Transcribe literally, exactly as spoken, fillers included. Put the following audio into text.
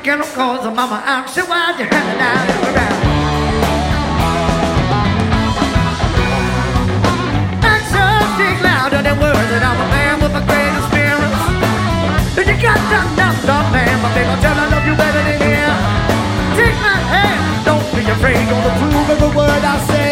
Get no cause of mama, I'm sure why you hand it down around. Actions speak louder than words, and I'm a man with a great experience. If you got that dumb dumb man, my baby, I'll tell I love you better than him. Take my hand, don't be afraid, gonna prove every word I say.